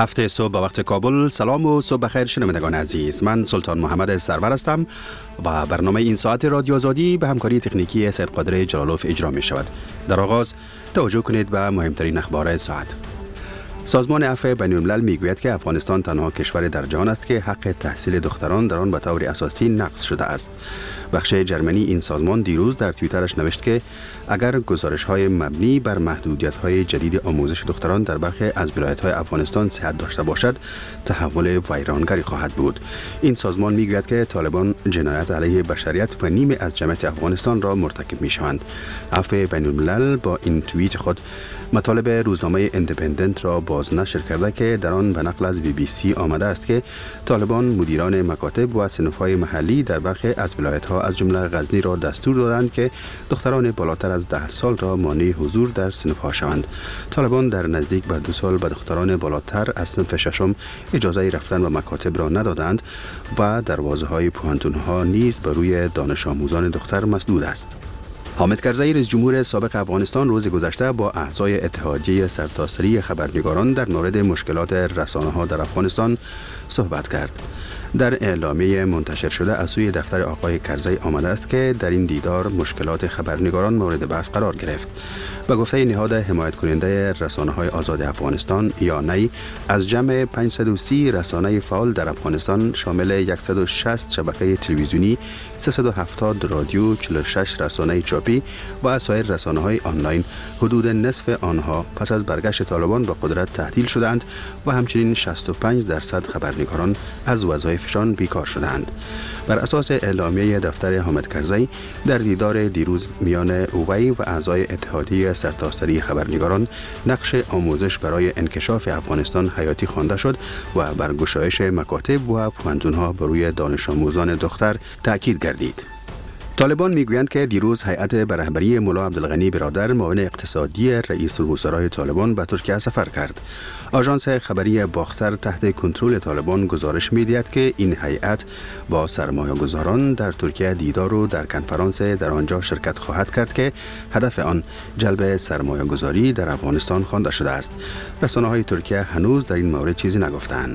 هفته صبح به وقت کابل. سلام و صبح بخیر شنوندگان عزیز. من سلطان محمد سرور هستم و برنامه این ساعت رادیو آزادی به همکاری تکنیکی سید قادر جلالوف اجرا می شود. در آغاز توجه کنید به مهمترین اخبار ساعت. سازمان عفو بین‌الملل میگوید که افغانستان تنها کشور در جهان است که حق تحصیل دختران در آن به طور اساسی نقض شده است. بخش جرمنی این سازمان دیروز در توییترش نوشت که اگر گزارش‌های مبنی بر محدودیت‌های جدید آموزش دختران در برخی از ولایت‌های افغانستان صحت داشته باشد، تحول ویرانگری خواهد بود. این سازمان میگوید که طالبان جنایت علیه بشریت و نیمی از جمعیت افغانستان را مرتکب می‌شوند. عفو بین‌الملل با این توییت خود مطالب روزنامه ایندیپندنت را بازنشر کرده که در آن به نقل از BBC آمده است که طالبان مدیران مکاتب و صنف‌های محلی در برخی از ولایت‌ها از جمله غزنی را دستور دادند که دختران بالاتر از 10 سال را مانع حضور در صنف‌ها شوند. طالبان در نزدیک به 2 سال به دختران بالاتر از صنف ششم اجازه رفتن به مکاتب را ندادند و دروازه‌های پوهنتون‌ها نیز بر روی دانش آموزان دختر مسدود است. حامد کرزی رئیس جمهور سابق افغانستان روز گذشته با اعضای اتحادیه سرتاسری خبرنگاران در مورد مشکلات رسانه‌ها در افغانستان صحبت کرد. در اعلامیه منتشر شده از سوی دفتر آقای کرزی آمده است که در این دیدار مشکلات خبرنگاران مورد بحث قرار گرفت. به گفته نهاد حمایت کننده رسانه‌های آزاد افغانستان یا نی، از جمع 530 رسانه فعال در افغانستان شامل 160 شبکه تلویزیونی، 370 رادیو، 46 رسانه چاپی و سایر رسانه‌های آنلاین، حدود نصف آنها پس از برگشت طالبان به قدرت تعطیل شدند و همچنین 65% خبرنگاران از وظایفشان بیکار شدند. بر اساس اعلامیه دفتر حامد کرزی، در دیدار دیروز میان اوی و اعضای اتحادیه سرتاسری خبرنگاران، نقش آموزش برای انکشاف افغانستان حیاتی خوانده شد و بر گشایش مکاتب و پوهنتون‌ها بر روی دانش آموزان دختر تاکید گردید. طالبان میگویند که دیروز هیئت به رهبری ملا عبدالغنی برادر معاون اقتصادی رئیس الوزرای طالبان به ترکیه سفر کرد. آژانس خبری باختر تحت کنترل طالبان گزارش می‌دهد که این هیئت با سرمایه‌گذاران در ترکیه دیدار و در کنفرانس در آنجا شرکت خواهد کرد که هدف آن جلب سرمایه‌گذاری در افغانستان خوانده شده است. رسانه‌های ترکیه هنوز در این مورد چیزی نگفتند.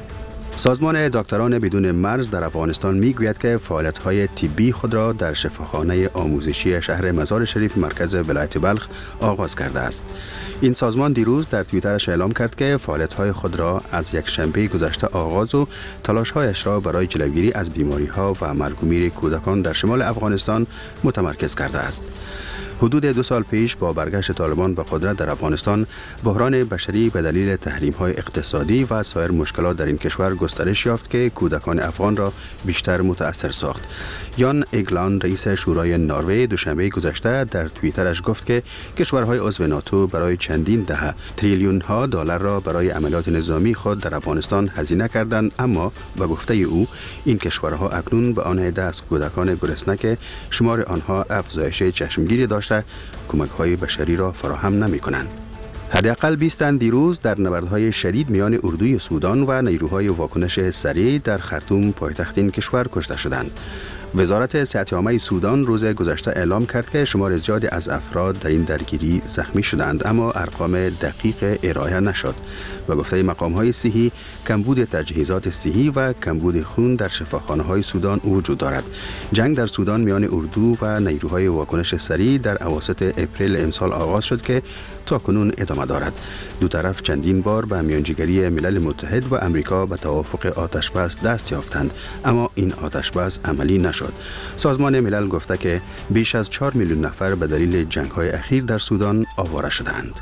سازمان دکتران بدون مرز در افغانستان میگوید که فعالیت‌های طبی خود را در شفاخانه آموزشی شهر مزار شریف مرکز ولایت بلخ آغاز کرده است. این سازمان دیروز در توییترش اعلام کرد که فعالیت‌های خود را از یک شنبه گذشته آغاز و تلاش‌هایش را برای جلوگیری از بیماری‌ها و مرگ و میر کودکان در شمال افغانستان متمرکز کرده است. حدود 2 سال پیش با برگشت طالبان به قدرت در افغانستان، بحران بشری به دلیل تحریم‌های اقتصادی و سایر مشکلات در این کشور گسترش یافت که کودکان افغان را بیشتر متأثر ساخت. یان ایگلان رئیس شورای نروژ دوشنبه گذشته در توییترش گفت که کشورهای عضو ناتو برای چندین دهه تریلیون ها دلار را برای عملیات نظامی خود در افغانستان هزینه کردند، اما به گفته او این کشورها اکنون به آن عده از کودکان گرسنه که شمار آنها افزایش چشمگیری داشته کمک‌های بشری را فراهم نمی‌کنند. حداقل 20 تن دیروز در نبردهای شدید میان اردوی سودان و نیروهای واکنش سریع در خرطوم پایتخت این کشور کشته شدند. وزارت صحت عامه سودان روز گذشته اعلام کرد که شمار زیادی از افراد در این درگیری زخمی شدند، اما ارقام دقیق ارائه نشد. به گفته مقام‌های صحی، کمبود تجهیزات صحی و کمبود خون در شفاخانه‌های سودان وجود دارد. جنگ در سودان میان اردو و نیروهای واکنش سریع در اواسط اپریل امسال آغاز شد که تاکنون ادامه دارد. دو طرف چندین بار به میانجیگری ملل متحد و امریکا به توافق آتشبس دست یافتند، اما این آتشبس عملی نشد. سازمان ملل گفته که بیش از 4 میلیون نفر به دلیل جنگ‌های اخیر در سودان آواره شدند.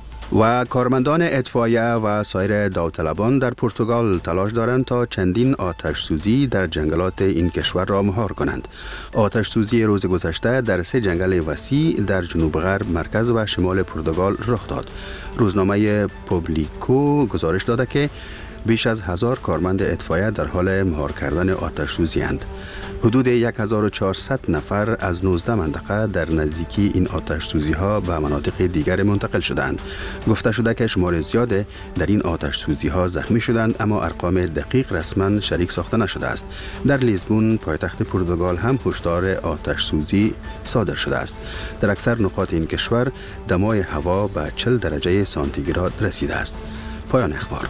و کارمندان اطفائیه و سایر داوطلبان در پرتغال تلاش دارند تا چندین آتش سوزی در جنگلات این کشور را مهار کنند. آتش سوزی روز گذشته در 3 جنگل وسیع در جنوب غرب، مرکز و شمال پرتغال رخ داد. روزنامه پوبلیکو گزارش داده که بیش از 1000 کارمند اطفائیه در حال مهار کردن آتش سوزی اند. حدود 1400 نفر از 19 منطقه در نزدیکی این آتش سوزی ها به مناطق دیگر منتقل شدند. گفته شده که شمار زیاد در این آتش سوزی ها زخمی شدند، اما ارقام دقیق رسما شریک ساخته نشده است. در لیزبون پایتخت پرتغال هم هشدار آتش سوزی صادر شده است. در اکثر نقاط این کشور دمای هوا به 40 درجه سانتیگراد رسیده است. پایان اخبار.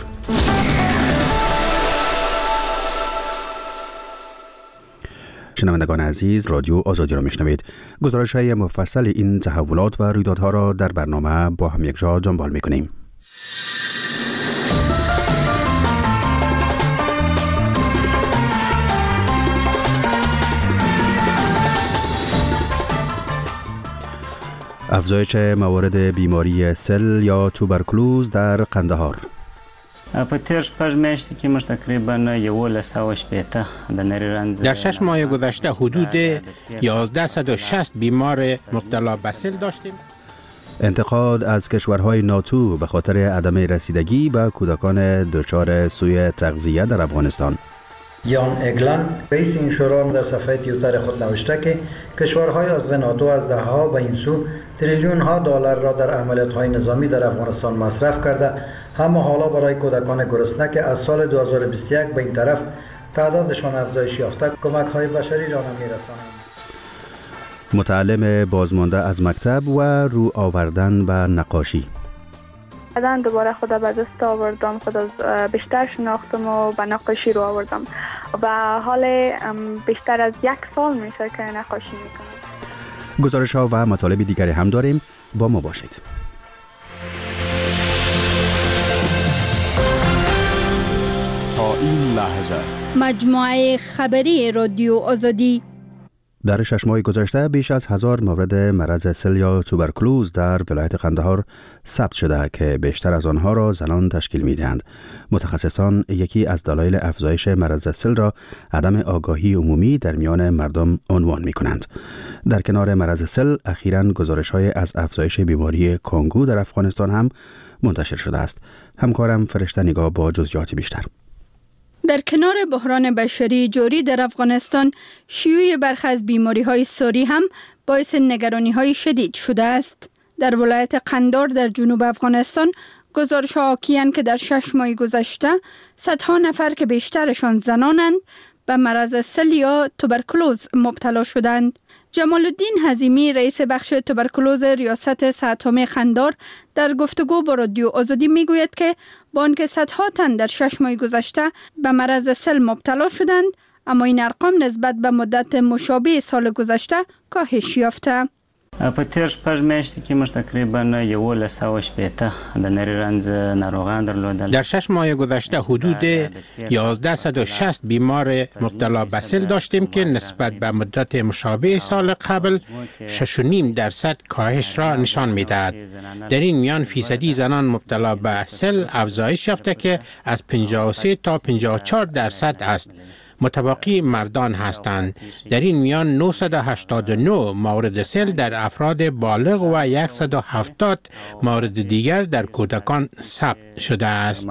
شنوندگان عزیز، رادیو آزادی را میشنوید. گزارش‌های مفصل این تحولات و رویدادها را در برنامه با هم یک جا دنبال می‌کنیم. افزایش موارد بیماری سل یا توبرکلوز در قندهار. په تیر شپږ میاشتې کې موږ تقریبا 1180 د نری رنځ در 6 ماه گذشته حدود 1160 بیمار مبتلا به سل داشتیم. انتقاد از کشورهای ناتو به خاطر عدم رسیدگی به کودکان دچار سوء تغذیه در افغانستان. یان اگلان رئیس این شورا در صفحه توییتر خود نوشته که کشورهای عضو ناتو از دهها به این سو تریلیون ها دلار را در عملیات‌های نظامی در افغانستان مصرف کرده، اما حالا برای کودکان گرسنه که از سال 2021 به این طرف تعدادشان افزایش یافته کمک‌های بشری را نمی‌رسانند. متعلم بازمانده از مکتب و رو آوردن به نقاشی. بعدن دوباره خدا به دست آوردم، خدا بیشتر شناختم و به نقاشی رو آوردم و حال بیشتر از 1 سال میشه که نقاشی میکنم. گزارش ها و مطالب دیگری هم داریم، با ما باشید. تا این لحظه مجموعه خبری رادیو آزادی. در 6 ماه گذشته بیش از 1000 مورد مرض سل یا توبرکلوز در ولایت قندهار ثبت شده که بیشتر از آنها را زنان تشکیل می‌دهند. متخصصان یکی از دلایل افزایش مرض سل را عدم آگاهی عمومی در میان مردم عنوان می‌کنند. در کنار مرض سل اخیراً گزارش‌های از افزایش بیماری کانگو در افغانستان هم منتشر شده است. همکارم فرشته نگاه با جزئیات بیشتر. در کنار بحران بشری جاری در افغانستان، شیوع برخی از بیماری‌های ساری هم باعث نگرانی‌های شدید شده است. در ولایت قندهار در جنوب افغانستان گزارش‌ها حاکی‌اند که در 6 ماه گذشته صدها نفر که بیشترشان زنانند به مرض سل یا توبرکلوز مبتلا شدند. جمال الدین حزیمی رئیس بخش توبرکلوز ریاست صحت‌عامه قندهار در گفتگو با رادیو آزادی میگوید که با آنکه صدها تن در 6 ماه گذشته به مرض سل مبتلا شدند، اما این ارقام نسبت به مدت مشابه سال گذشته کاهش یافته. په تیر شپږ میاشتې کې موږ تقریبا 1180 د نری رنځ ناروغان درلودل. در 6 ماه گذشته حدود 1160 بیمار مبتلا به سل داشتیم که نسبت به مدت مشابه سال قبل 6.5% کاهش را نشان می‌دهد. در این میان فیصدی زنان مبتلا به سل افزایش یافته که از 53 تا 54% است. متباقی مردان هستند. در این میان 989 مورد سل در افراد بالغ و 170 مورد دیگر در کودکان ثبت شده است.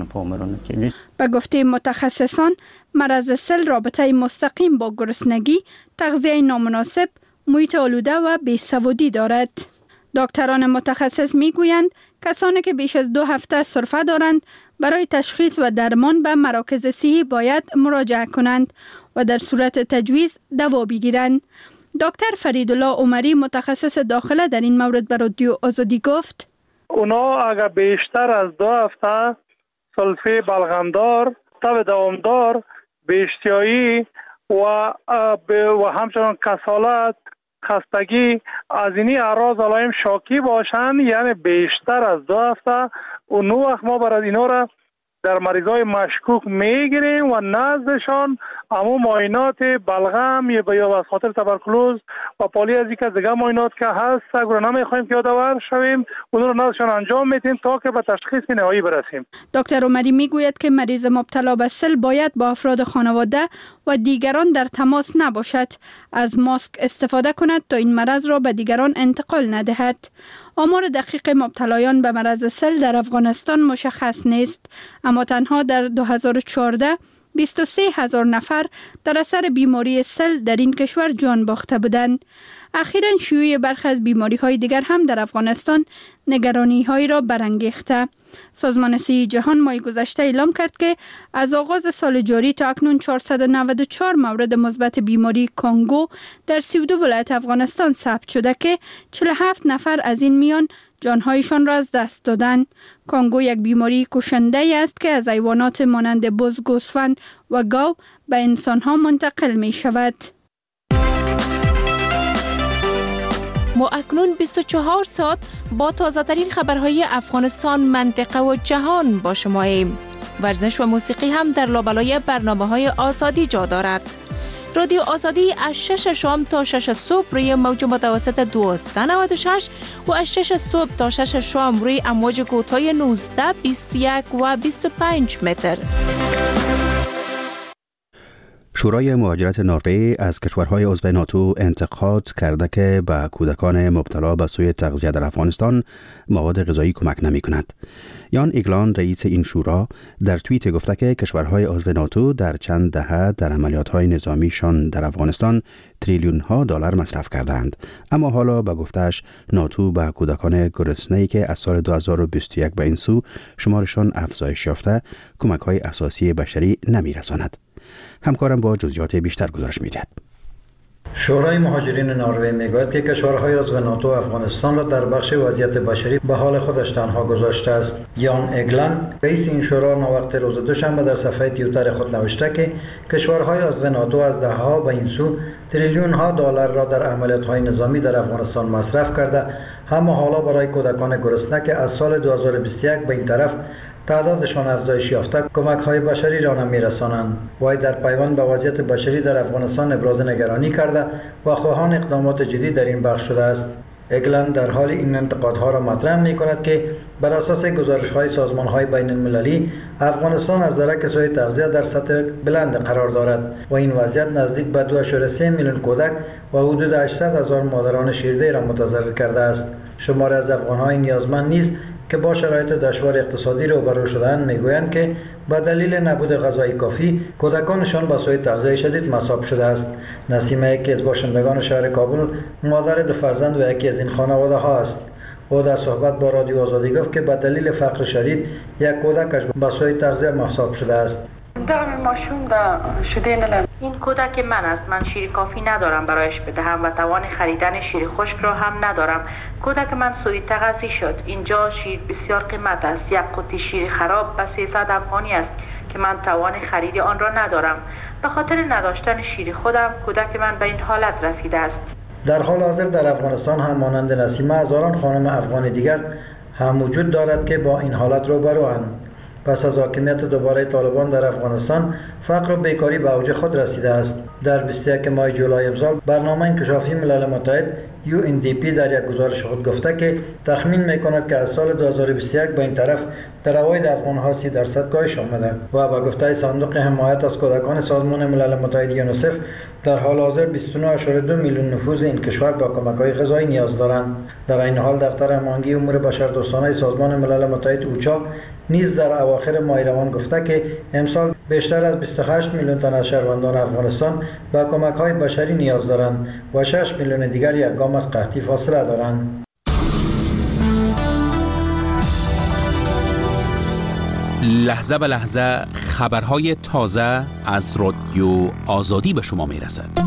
به گفته متخصصان، مرض سل رابطه مستقیم با گرسنگی، تغذیه نامناسب، محیط آلوده و بیسوادی دارد. دکتران متخصص میگویند کسانی که بیش از 2 هفته سرفه دارند برای تشخیص و درمان به مراکز صحی باید مراجعه کنند و در صورت تجویز دوا بگیرند. دکتر فریدالله عمری متخصص داخله در این مورد به رادیو آزادی گفت: اونا اگر بیشتر از 2 هفته سلفه بلغمدار، تب دوامدار، بیشتیایی و همچنان کسالت، خستگی از اینی اعراض علائم شاکی باشند، یعنی بیشتر از 2 هفته، اون وقت ما برای اینا را در مریضای مشکوک میگیریم و نزدشان اما معاینات بلغم یا از خاطر توبرکلوز و پالی از یک از دیگه معاینات که هست اگر نمیخوایم که یادآور شویم اون رو نزدشان انجام میدیم تا که به تشخیص نهایی برسیم. دکتر عمری میگوید که مریض مبتلا به سل باید با افراد خانواده و دیگران در تماس نباشد، از ماسک استفاده کند تا این مرض را به دیگران انتقال ندهد. آمار دقیق مبتلایان به مرض سل در افغانستان مشخص نیست، اما تنها در 2014 23,000 نفر در اثر بیماری سل در این کشور جان باخته بودند. اخیراً شیوع برخی از بیماری‌های دیگر هم در افغانستان نگرانی‌هایی را برانگیخته. سازمان صحی جهان ماه گذشته اعلام کرد که از آغاز سال جاری تا اکنون 494 مورد مثبت بیماری کانگو در 32 ولایت افغانستان ثبت شده که 47 نفر از این میان جانهایشان را از دست دادند. کانگو یک بیماری کشنده است که از حیوانات مانند بز، گوسفند و گاو به انسانها منتقل می شود. ما اکنون 24 ساعت با تازه ترین خبرهای افغانستان، منطقه و جهان با شماییم. ورزش و موسیقی هم در لابلای برنامه‌های آزادی جا دارد. رادیو آزادی از 6 شام تا 6 صبح روی موج متوسط 1296 و از 6 صبح تا 6 شام روی امواج کوتاه 19، 21 و 25 متر. شورای مهاجرت نروژ از کشورهای عضو ناتو انتقاد کرده که به کودکان مبتلا به سوء تغذیه در افغانستان مواد غذایی کمک نمی کند. یان ایگلان رئیس این شورا در توییت گفته که کشورهای عضو ناتو در چند دهه در عملیات‌های نظامیشان در افغانستان تریلیون‌ها دلار مصرف کردند، اما حالا به گفته‌اش ناتو به کودکان گرسنه‌ای که از سال 2021 به این سو شمارشان افزایش یافته کمک‌های اساسی بشری نمی‌رساند. همکارم با جزئیات بیشتر گزارش می‌دهد. شورای مهاجرین نروژ میگوید که کشورهای عضو ناتو افغانستان را در بخش وضعیت بشری به حال خودش تنها گذاشته است. یان ایگلان رئیس این شورا نوقت روز دوشنبه در صفحه توییتر خود نوشته که کشورهای عضو ناتو از دهه‌ها به این سو تریلیون‌ها دلار را در عملیات‌های نظامی در افغانستان مصرف کرده، اما حالا برای کودکان گرسنه که از سال 2021 به این طرف تعدادشان افزایش یافته کمک‌های بشری را نمی‌رسانند. وی در پیوند به وضعیت بشری در افغانستان ابراز نگرانی کرده و خواهان اقدامات جدی در این بخش شده است. ایگلند در حال این انتقادها را مطرح می‌کند که بر اساس گزارش‌های سازمان‌های بین‌المللی افغانستان از درک سوء تغذیه در سطح بلند قرار دارد و این وضعیت نزدیک به 2.3 میلیون کودک و حدود 800,000 مادران شیرده را متضرر کرده است. شماری از افغان‌های نیازمند نیز که با شرایط دشوار اقتصادی روبرو شده‌اند میگویند که به دلیل نبود غذای کافی کودکانشان با سوء تغذیه شدید مصاب شده است. نسیمه، یکی از باشندگان شهر کابل، مادر دو فرزند و یکی از این خانواده ها است. او در صحبت با رادیو آزادی گفت که به دلیل فقر شدید یک کودکش با سوء تغذیه مصاب شده است. این کودک من است. من شیر کافی ندارم برایش بدهم و توان خریدن شیر خشک را هم ندارم. کودک من سوء تغذیه شد. اینجا شیر بسیار قیمت است. یک قوطی شیر خراب به 300 افغانی است که من توان خرید آن را ندارم. به خاطر نداشتن شیر خودم کودک من به این حالت رسیده است. در حال حاضر در افغانستان هم مانند نسیمه هزاران خانم افغان دیگر هم وجود دارد که با این حالت روبروند. پس از حاکمیت دوباره طالبان در افغانستان فقر و بیکاری به اوج خود رسیده است. در 21 ماه جولای امسال برنامه انکشافی ملل متحد UNDP در یک گزارش خود گفته که تخمین میکند که از سال 2021 به این طرف در عواید افغان‌ها 30% کاهش آمده و به گفته صندوق حمایت از کودکان سازمان ملل متحد یونیسف در حال حاضر 29.2 میلیون نفوذ این کشور با کمک‌های غذایی نیاز دارند. در این حال دفتر هماهنگی امور بشردوستانه سازمان ملل متحد اوچا نیز در اواخر ماه روان گفته که امسال بیشتر از 28 میلیون تن از شهروندان افغانستان به کمک‌های بشری نیاز دارند و 6 میلیون دیگر یک گام از قحطی فاصله دارند. لحظه به لحظه خبرهای تازه از رادیو آزادی به شما میرسد.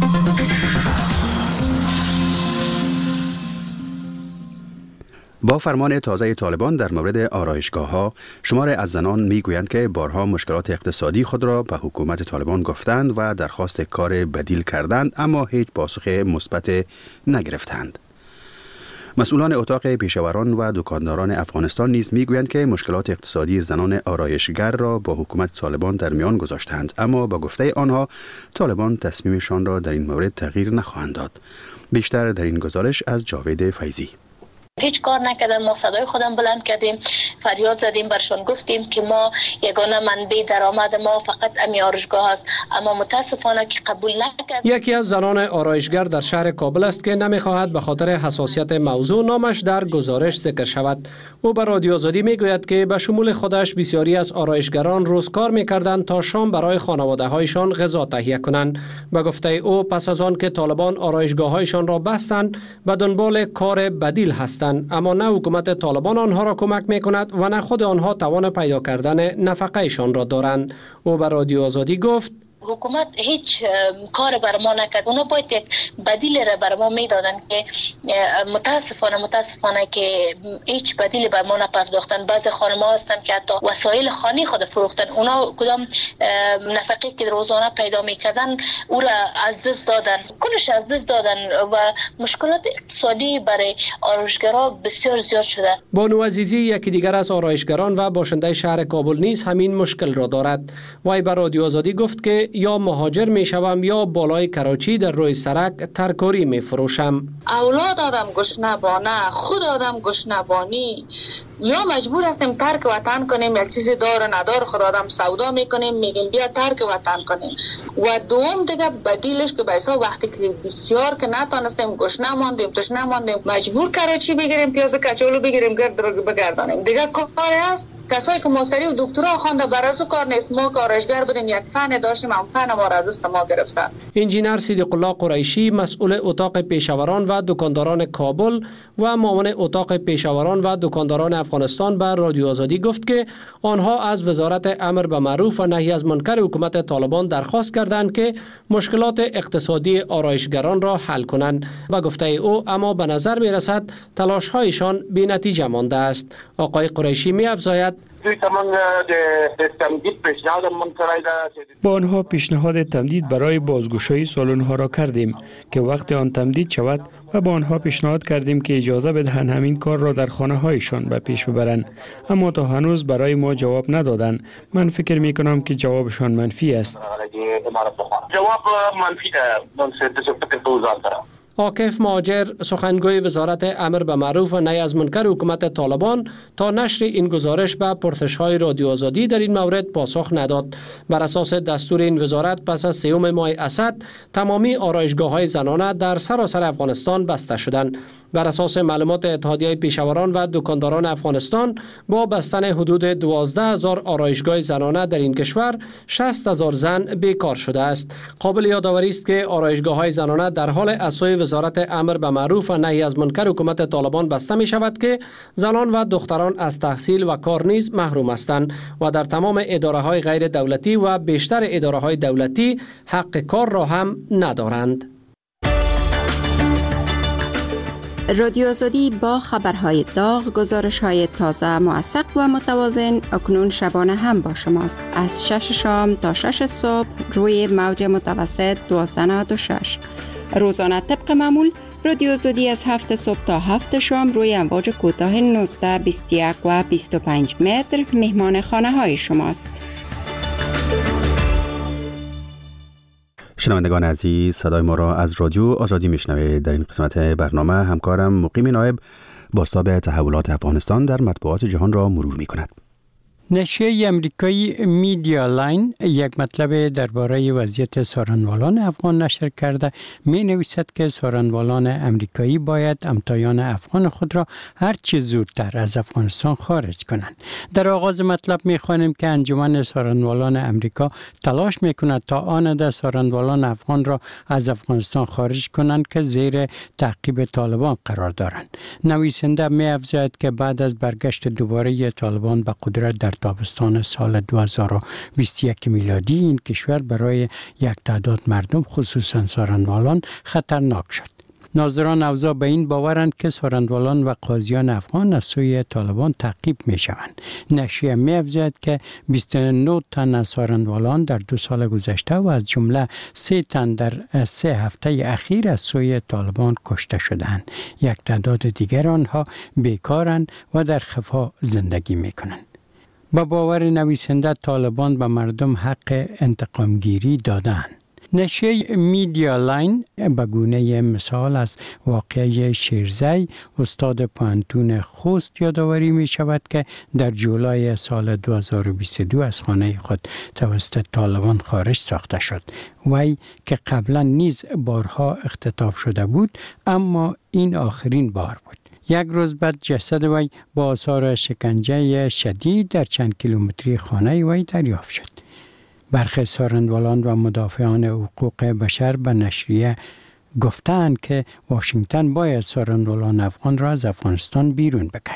با فرمان تازه طالبان در مورد آرایشگاه‌ها، شماری از زنان میگویند که بارها مشکلات اقتصادی خود را به حکومت طالبان گفتند و درخواست کار بدیل کردند، اما هیچ پاسخ مثبت نگرفتند. مسئولان اتاق پیشوران و دکانداران افغانستان نیز میگویند که مشکلات اقتصادی زنان آرایشگر را با حکومت طالبان در میان گذاشتند، اما با گفته آنها طالبان تصمیمشان را در این مورد تغییر نخواهند داد. بیشتر در این گزارش از جاوید فیضی. هیچ کار نکردن. ما صدای خودم بلند کردیم، فریاد زدیم، برشان گفتیم که ما یگانه منبع درآمد ما فقط امی آرایشگاه است، اما متاسفانه که قبول نکرد. یکی از زنان آرایشگر در شهر کابل است که نمیخواهد به خاطر حساسیت موضوع نامش در گزارش ذکر شود. او به رادیو آزادی میگوید که به شمول خودش بسیاری از آرایشگران روزکار میکردند تا شام برای خانواده هایشان غذا تهیه کنند. به گفته او پس از آن که طالبان آرایشگاه هایشان را بستند به دنبال کار بدیل هستند، اما نه حکومت طالبان آنها را کمک می کند و نه خود آنها توان پیدا کردن نفقه ایشان را دارند. او به رادیو آزادی گفت: حکومت هیچ کار بر ما نکرد. اونا باید یک بدیل را بر ما میدادن که متاسفانه که هیچ بدیلی بر ما نپرداختن. بعضی خانم‌ها هستن که حتی وسایل خانه خود فروختن. اونا کدام نفقه که روزانه پیدا میکردن او را از دست دادن، کلش از دست دادن و مشکلات اقتصادی برای آرایشگرها بسیار زیاد شده. بانو عزیزی یکی دیگر از آرایشگران و باشنده شهر کابل نیز همین مشکل را دارد. وی به رادیو آزادی گفت که یا مهاجر می شوم یا بالای کراچی در روی سرک ترکاری می فروشم. اولاد آدم گشنه بانه، خود آدم گشنه بانی، یا مجبور هستیم ترک وطن کنیم، یک چیزی دار ندار خود آدم سودا میکنیم، میگیم بیا ترک وطن کنیم. و دوم دیگه بدیلش که بایسا وقتی که بسیار که نتانستیم گشنه ماندیم تشنه ماندیم مجبور کراچی بگیریم، پیاز کچولو بگیریم گرد رو بگردانیم. دیگه کاری هست کسایی که ماستری و دکترا خوانده برای کار نیست. ما کارشگر بودیم، یک فن داشتیم، هم فن ما را از دست ما گرفتن. انجینر صدیق الله قریشی مسئول اتاق پیشاوران و دکانداران کابل و معاون اتاق پیشاوران و دکانداران افغانستان به رادیو آزادی گفت که آنها از وزارت امر به معروف و نهی از منکر حکومت طالبان درخواست کردند که مشکلات اقتصادی آرایشگران را حل کنند و گفته او اما به نظر می رسد تلاش هایشان بی نتیجه مانده است. آقای قریشی می افزاید با آنها پیشنهاد تمدید برای بازگشایی سالن‌ها را کردیم که وقت آن تمدید شود و با آنها پیشنهاد کردیم که اجازه بدهند همین کار را در خانه هایشان به پیش ببرند، اما تا هنوز برای ما جواب ندادند. من فکر می کنم که جوابشان منفی است. جواب منفی ده. عاکف مهاجر سخنگوی وزارت امر به معروف و نهی از منکر حکومت طالبان تا نشر این گزارش به پرسش‌های رادیو آزادی در این مورد پاسخ نداد. بر اساس دستور این وزارت پس از 3 ماه اسد تمامی آرایشگاه‌های زنانه در سراسر افغانستان بسته شدند. بر اساس معلومات اتحادیه پیشاوران و دکانداران افغانستان با بستن حدود 12000 آرایشگاه زنانه در این کشور 60000 زن بیکار شده است. قابل یادآوری است که آرایشگاه‌های زنانه در حال اساس وزارت امر به معروف و نهی از منکر حکومت طالبان بسته می شود که زنان و دختران از تحصیل و کار نیز محروم هستند و در تمام اداره های غیر دولتی و بیشتر اداره های دولتی حق کار را هم ندارند. رادیو آزادی با خبرهای داغ، گزارش‌های تازه، موثق و متوازن اکنون شبانه هم با شماست. از 6 شام تا 6 صبح روی موج متوسط 1296. روزانه طبق معمول رادیو آزادی از 7 صبح تا 7 شام روی امواج کوتاه 19، 21 و 25 متر مهمان خانه های شماست. شنوندگان عزیز، صدای ما را از رادیو آزادی میشنوید. در این قسمت برنامه همکارم مقیم نایب بازتاب تحولات افغانستان در مطبوعات جهان را مرور می کند. نشریه امریکایی میدیا لاین یک مطلب درباره وضعیت سارنوالان افغان نشر کرده. می نویسد که سارنوالان امریکایی باید همتایان افغان خود را هر چه زودتر از افغانستان خارج کنند. در آغاز مطلب می خوانیم که انجمن سارنوالان امریکا تلاش می کند تا آنده سارنوالان افغان را از افغانستان خارج کنند که زیر تعقیب طالبان قرار دارند. نویسنده می افزاید که بعد از برگشت دوباره طالبان به قدرت در تابستان سال 2021 میلادی این کشور برای یک تعداد مردم خصوصا سارنوالان خطرناک شد. ناظران اوضاع به این باورند که سارنوالان و قاضیان افغان از سوی طالبان تعقیب می شوند. نشریه می افزاید که 29 تن از سارنوالان در 2 سال گذشته و از جمله 3 تن در 3 هفته اخیر از سوی طالبان کشته شدند. یک تعداد دیگر آنها بیکارند و در خفا زندگی می کنند. با باور نویسنده طالبان به مردم حق انتقامگیری دادند. نشریه میدیا لاین به گونه مثال از واقعه شیرزی استاد پانتون خوست یادآوری می شود که در جولای سال 2022 از خانه خود توسط طالبان خارج ساخته شد. وی که قبلا نیز بارها اختطاف شده بود اما این آخرین بار بود. یک روز بعد جسد وی با آثار شکنجه شدید در چند کیلومتری خانه وی دریافت شد. برخی سارنوالان و مدافعان حقوق بشر به نشریه گفتند که واشنگتن باید سارنوالان افغان را از افغانستان بیرون بکشند.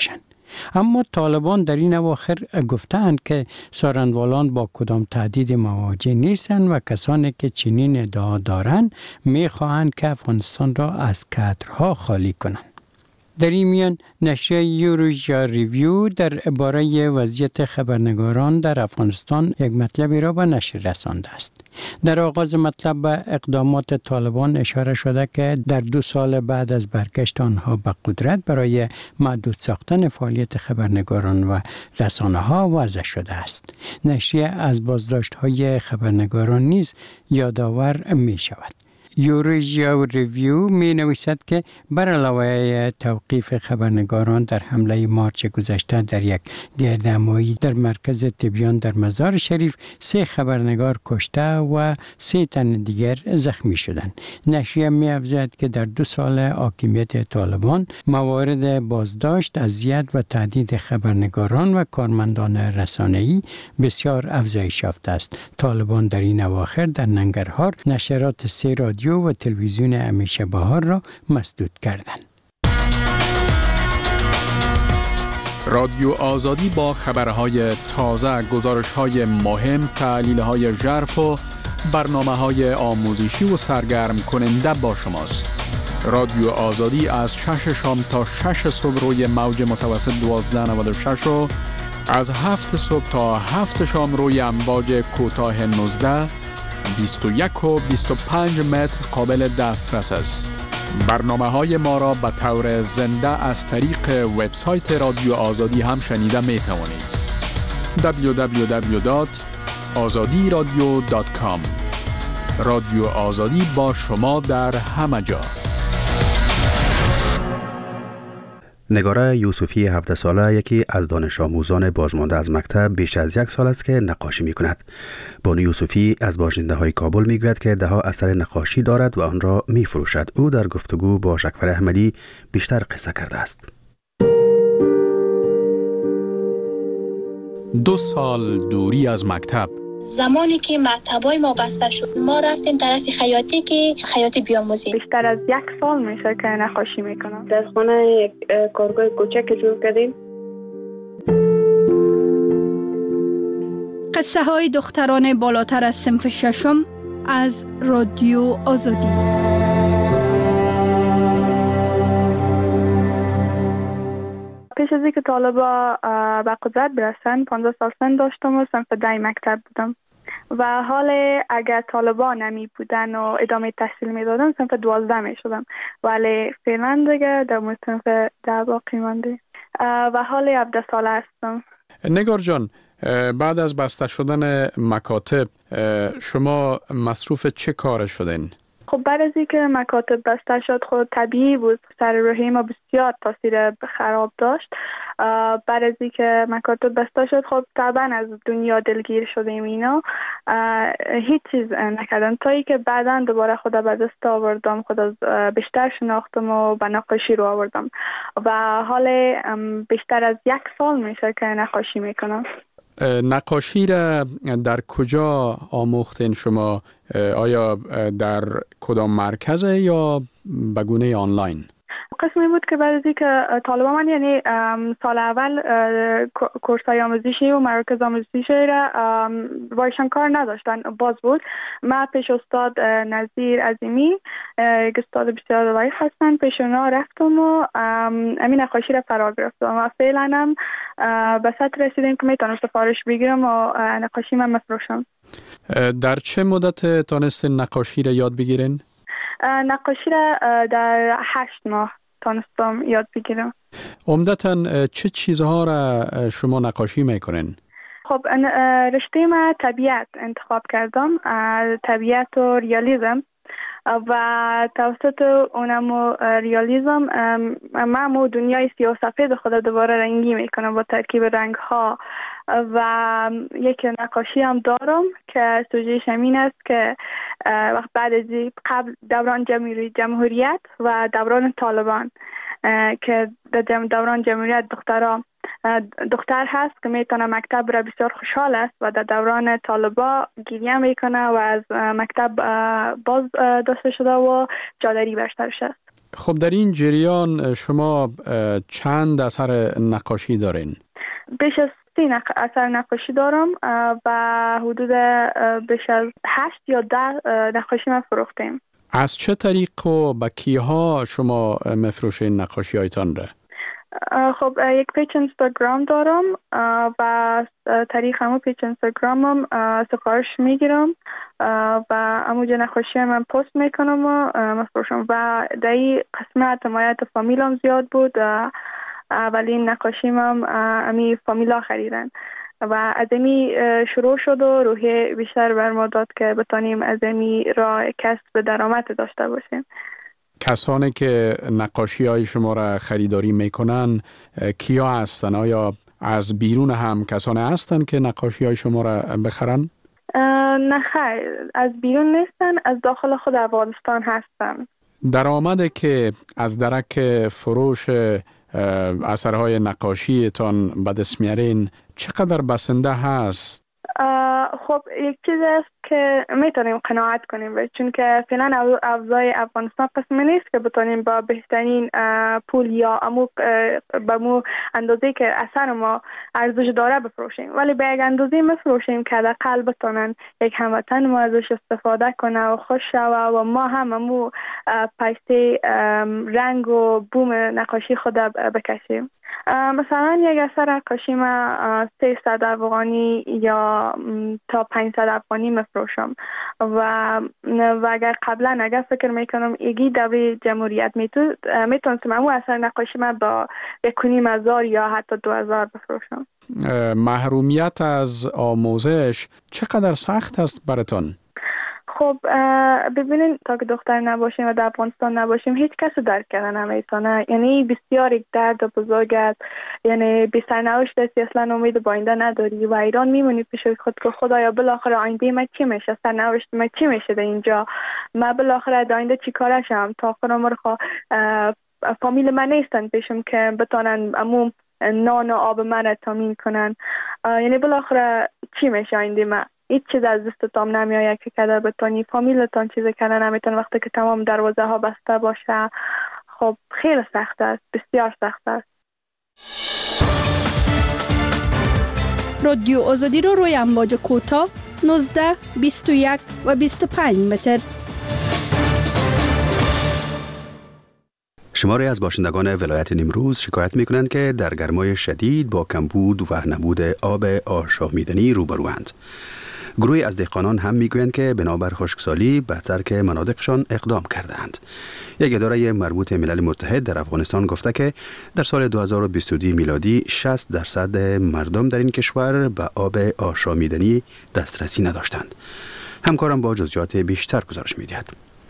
اما طالبان در این اواخر گفتند که سارندوالان با کدام تهدید مواجه نیستند و کسانی که چنین ادعا دارند می‌خواهند که افغانستان را از کادرها خالی کنند. در این میان نشریه یوروژیا ریویو در باره وضعیت خبرنگاران در افغانستان یک مطلبی را به نشر رسانده است. در آغاز مطلب به اقدامات طالبان اشاره شده که در 2 سال بعد از برگشت آنها به قدرت برای محدود ساختن فعالیت خبرنگاران و رسانه‌ها وضع شده است. نشریه از بازداشت‌های خبرنگاران نیز یادآور می شود. یوروژیا ریویو می نویسد که بر علاوه توقیف خبرنگاران در حمله مارچ گذشته در یک گردهمایی در مرکز تبیان در مزار شریف 3 خبرنگار کشته و 3 تن دیگر زخمی شدند. نشریه می افزاید که در 2 سال حاکمیت طالبان موارد بازداشت، اذیت و تهدید خبرنگاران و کارمندان رسانه‌ای بسیار افزایش یافته است. طالبان در این اواخر در ننگرهار نشرات 3 رادیو و تلویزیون همیشه بهار را مسدود کردند. رادیو آزادی با خبرهای تازه، گزارش‌های مهم، تحلیل‌های ژرف و برنامه‌های آموزشی و سرگرم کننده با شماست. رادیو آزادی از 6 شام تا 6 صبح روی موج متوسط 1296 و از 7 صبح تا 7 شام روی امواج کوتاه 19 21 و 25 متر قابل دسترس است. برنامه‌های ما را به طور زنده از طریق وبسایت رادیو آزادی هم شنیده می توانید. www.azadiradio.com. رادیو آزادی با شما در همه جا. نگاره یوسفی 17 ساله یکی از دانش آموزان بازمانده از مکتب بیش از 1 سال است که نقاشی می کند. بانو یوسفی از باشنده های کابل می گوید که دهها اثر نقاشی دارد و آن را می فروشد. او در گفتگو با شکفر احمدی بیشتر قصه کرده است. 2 سال دوری از مکتب. زمانی که مکتبای ما بسته شد ما رفتیم طرف خیاطی که خیاطی بیاموزیم. بیشتر از 1 سال میشه که نقاشی میکنم. در خانه یک کارگاه کوچک جور کردیم. قصه های دختران بالاتر از صنف 6 از رادیو آزادی. پیش از اینکه طالبا به قدرت برسن 15 سال سن داشتم و صنف 10 مکتب بودم و حال اگر طالبا نمی بودن و ادامه تحصیل می دادن صنف 12 می شدم، ولی فعلا دیگه در صنف 10 باقی مانده و حال 17 ساله هستم. نگار جان، بعد از بسته شدن مکاتب شما مصروف چه کار شدین؟ خب بعد از اینکه مکاتب بسته شد خود طبیعی بود، سر روحی ما بسیار تاثیر خراب داشت. بعد از اینکه مکاتب بسته شد خب طبعا از دنیا دلگیر شدیم اینا، هیچ چیز نکردم تا اینکه بعدا دوباره خدا به دست آوردم، خدا بیشتر شناختم و به نقاشی رو آوردم و حال بیشتر از 1 سال میشه که نقاشی میکنم. نقاشی را در کجا آموختین شما؟ آیا در کدام مرکزه یا به گونه آنلاین؟ قسمی بود که بعد از اینکه طالبان من یعنی سال اول کورسای آموزشی و مراکز آموزشی را با ایشان کار نداشتن، باز بود. من پیش استاد نظیر عظیمی، یک استاد بسیار ضعیف هستن، پیش اونا رفتم و امین نقاشی را فرا گرفتم و فعلا هم به سطح رسیدیم که میتونم سفارش بگیرم و نقاشی من مفروشم. در چه مدت تانستین نقاشی را یاد بگیرین؟ نقاشی را در 8 ماه تانستم یاد بگیرم. عمدتاً چه چیزها را شما نقاشی میکنین؟ خب رشته ما طبیعت انتخاب کردم، طبیعت و ریالیزم و توسط اونم ریالیزم من دنیای سیاه و سفید خود دوباره رنگی میکنم با ترکیب رنگ ها و یک نقاشی هم دارم که سوژه‌اش همین است که وقت بعد از قبل دوران جمهوریت و دوران طالبان که دوران جمهوریت دختر هست که میتونه مکتب را بسیار خوشحال است و در دوران طالبا گریه میکنه و از مکتب باز داشته شده و جادری برشترش است. خب در این جریان شما چند اثر نقاشی دارین؟ بیش از 30 اثر نقاشی دارم و حدود بیش از 8 یا 10 نقاشی ما فروختیم. از چه طریق و با کیها شما مفروشین نقاشی هایتان را؟ خب یک پیج اینستاگرام دارم و طریق همون پیج اینستاگرامم سفارش میگیرم و همونجا نقاشی من پست میکنم و مفروشم و در این قسمت حمایت فامیلم زیاد بود. اولین نقاشی من امی فامیلا خریدن و از امی شروع شد و روحی بیشتر بر ما داد که بتانیم از امی راه کسب درآمد داشته باشیم. کسانی که نقاشی های شما را خریداری میکنن کیا هستن؟ آیا از بیرون هم کسانی هستن که نقاشی های شما را بخرن؟ نه خیر، از بیرون نیستن، از داخل خود افغانستان هستن. درآمدی که از درک فروش اثرهای نقاشیتان به دست میارین چقدر بسنده هست؟ خب یک چیز است که میتونیم قناعت کنیم چون که فعلا اوضاع افغانستان قسمی نیست که بتونیم با بهترین پول یا به مو اندازه که اثر ما ارزش داره بفروشیم، ولی به یک اندازه میفروشیم که حداقل بتونن یک هموطن ما ازش استفاده کنه و خوش شوه و ما هم پیسه رنگ و بوم نقاشی خود بکشیم. مثلا یک اثر نقاشی ما 300 افغانی یا تا 500 افغانی مفروشم و اگر قبلا اگر فکر میکنم ایگی دوره جمهوریت میتونستم امو اثر نقاشی ما با 1,500 یا حتی 2,000 بفروشم. محرومیت از آموزش چقدر سخت است براتون؟ خب ببینید تا که دختر نباشیم و در افغانستان نباشیم هیچ کس درک کردن نمیتونه، یعنی بسیار یک درد بزرگ است، یعنی بی سرنوشت است، اصلا امید با آینده نداری و ایران میمونی پیش خود که خدایا بالاخره آینده من چی میشه، سرنوشت من چی میشه در اینجا، من بالاخره در آینده چی کارشم، تا آخر عمر فامیل من نیستن پیشم که بتونن امو نان و آب من تامین کنن، یعنی بالاخره چی میشه آینده من، هیچ چیز از دستتان نمیآید که کدر بتونی فامیلتان چیز کردن نمیتونه وقتی که تمام دروازه ها بسته باشه. خب خیلی سخت است، بسیار سخت است. رادیو آزادی رو روی امواج کوتاه 19, 21 و 25 متر. شماری از باشندگان ولایت نیمروز شکایت می‌کنند که در گرمای شدید با کمبود و نبود آب آشامیدنی روبروند. گروهی از دهقانان هم میگویند که بنابر خشکسالی به ترک مناطقشان اقدام کردند. یک اداره مربوط ملل متحد در افغانستان گفته که در سال 2022 میلادی 60% مردم در این کشور به آب آشامیدنی دسترسی نداشتند. همکارم با جزئیات بیشتر گزارش می‌دهد.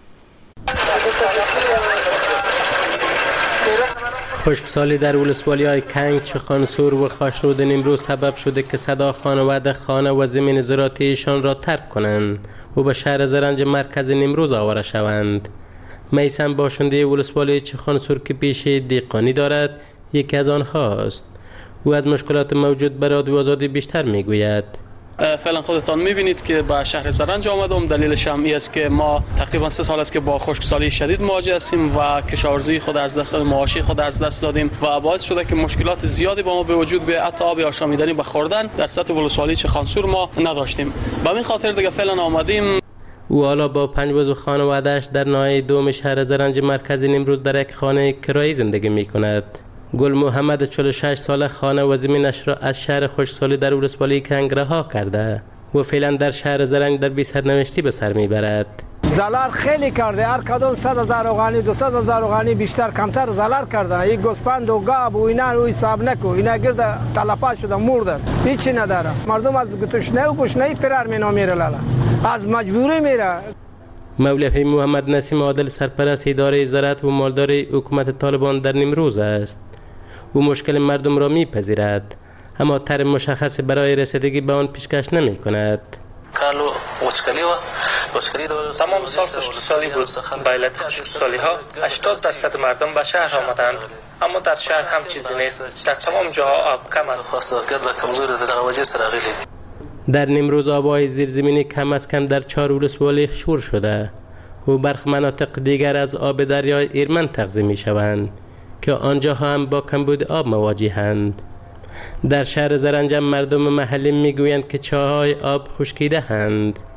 خشکسالی در ولسوالی‌های کنگ، چخانسور و خاشرود نیمروز سبب شده که صدا خانواده خانه و زمین زراعتیشان را ترک کنند و به شهر زرنج مرکز نیمروز آواره شوند. میسم باشنده ولسوالی چخانسور که پیشه دهقانی دارد یکی از آنهاست. او از مشکلات موجود به رادیو آزادی بیشتر میگوید. فعلا خودتان میبینید که به شهر زرنج آمدم. دلیلش هم این است که ما تقریبا 3 سال است که با خشکسالی شدید مواجه هستیم و کشاورزی خود از دست دادیم، مواشی خود از دست دادیم و باعث شده که مشکلات زیادی با ما به وجود بیاید. حتی آب آشامیدنی به خوردن در سطح ولسوالی چخانسور ما نداشتیم. به همین خاطر دیگه فعلا آمدیم. او حالا با 5 عضو خانواده‌اش در ناحیه دوم شهر زرنج مرکز نیمروز در یک خانه کرایی زندگی می‌کند. گل محمد 46 ساله خانه و زمینش را از شهر خشکسالی در ولسوالی کنگ رها کرده و فعلا در شهر زرنج در بی سرنوشتی به سر میبرد. زلال خیلی کرده، هر کدوم 100,000 افغانی 200,000 افغانی بیشتر کمتر زلال کردن. این گوسپند و گاب و اینا رو حساب نکو، اینا گرد تلفات شده مردن، هیچی نداره. مردم از تشنه و گشنه فرار میره، لالا از مجبوری میره. مولوی محمد نسیم عادل سرپرست اداره زراعت و مالداری حکومت طالبان در نیمروز است. او مشکل مردم را میپذیرد اما طرح مشخص برای رسیدگی به آن پیشکش نمی کند. تمام سال خشکسالی بود. به علت خشکسالی ها 80% مردم به شهر آمدند، اما در شهر هم چیزی نیست. در تمام جاها آب کم است. در نیمروز آب‌های زیرزمینی کم از کم در 4 ولسوالی شور شده و برخی مناطق دیگر از آب دریای ایرمن تغذیه می شوند که آنجا هم با کمبود آب مواجهند. در شهر زرنج مردم محلی می گویند که چاهای آب خشکیده هند.